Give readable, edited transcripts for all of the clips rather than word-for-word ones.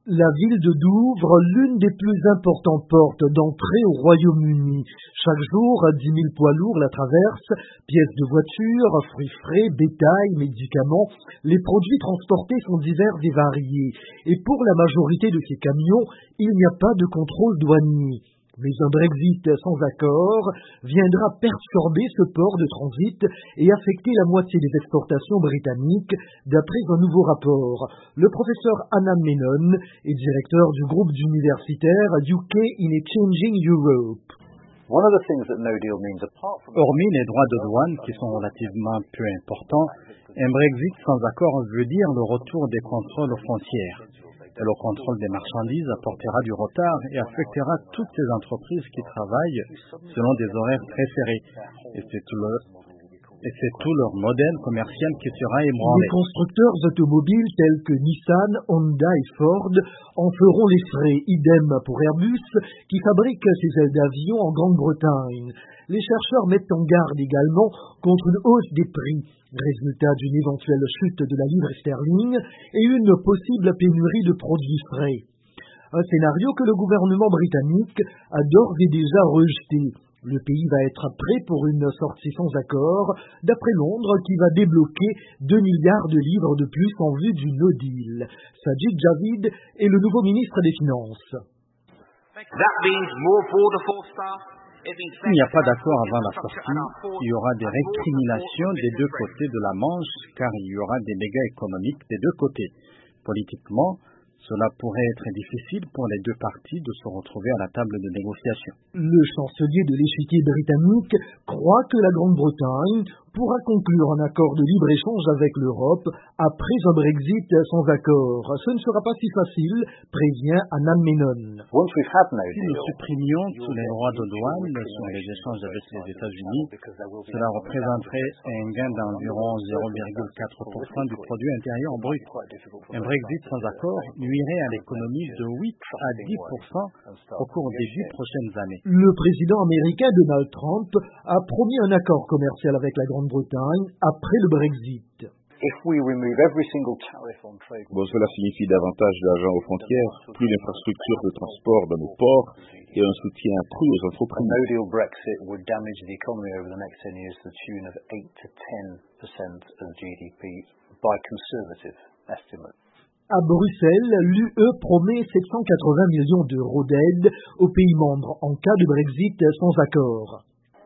La ville de Douvres, l'une des plus importantes portes d'entrée au Royaume-Uni. Chaque jour, 10 000 poids lourds la traversent, pièces de voiture, fruits frais, bétail, médicaments. Les produits transportés sont divers et variés. Et pour la majorité de ces camions, il n'y a pas de contrôle douanier. Mais un Brexit sans accord viendra perturber ce port de transit et affecter la moitié des exportations britanniques, d'après un nouveau rapport. Le professeur Anna Menon est directeur du groupe d'universitaires UK in a Changing Europe. Hormis les droits de douane qui sont relativement peu importants, un Brexit sans accord veut dire le retour des contrôles aux frontières. Et le contrôle des marchandises apportera du retard et affectera toutes ces entreprises qui travaillent selon des horaires très serrés. Et c'est tout leur modèle commercial qui sera ébranlé. Les constructeurs automobiles tels que Nissan, Honda et Ford en feront les frais. Idem pour Airbus qui fabrique ses ailes d'avion en Grande-Bretagne. Les chercheurs mettent en garde également contre une hausse des prix, résultat d'une éventuelle chute de la livre sterling et une possible pénurie de produits frais. Un scénario que le gouvernement britannique a d'ores et déjà rejeté. Le pays va être prêt pour une sortie sans accord, d'après Londres qui va débloquer 2 milliards de livres de plus en vue du no deal. Sajid Javid est le nouveau ministre des Finances. S'il n'y a pas d'accord avant la sortie, il y aura des récriminations des deux côtés de la Manche, car il y aura des dégâts économiques des deux côtés. Politiquement, cela pourrait être difficile pour les deux parties de se retrouver à la table de négociation. Le chancelier de l'échiquier britannique croit que la Grande-Bretagne pourra conclure un accord de libre-échange avec l'Europe après un Brexit sans accord. Ce ne sera pas si facile, prévient Anna Menon. Si nous supprimions tous les droits de douane sur les échanges avec les États-Unis, cela représenterait un gain d'environ 0,4% du produit intérieur brut. Un Brexit sans accord nuirait à l'économie de 8 à 10% au cours des 10 prochaines années. Le président américain Donald Trump a promis un accord commercial avec la Grande-Bretagne après le Brexit. Cela signifie davantage d'argent aux frontières, plus d'infrastructures de transport dans nos ports et un soutien accru aux entreprises. No deal Brexit would damage the economy over the next 10 years to the tune of 8 to 10% of GDP by conservative estimates. À Bruxelles, l'UE promet 780 millions d'euros d'aide aux pays membres en cas de Brexit sans accord.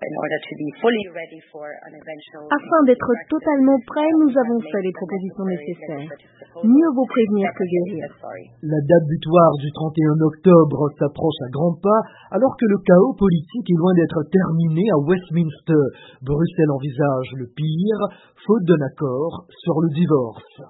Afin d'être totalement prêts, nous avons fait les propositions nécessaires. Mieux vaut prévenir que guérir. La date butoir du 31 octobre s'approche à grands pas, alors que le chaos politique est loin d'être terminé à Westminster. Bruxelles envisage le pire, faute d'un accord sur le divorce.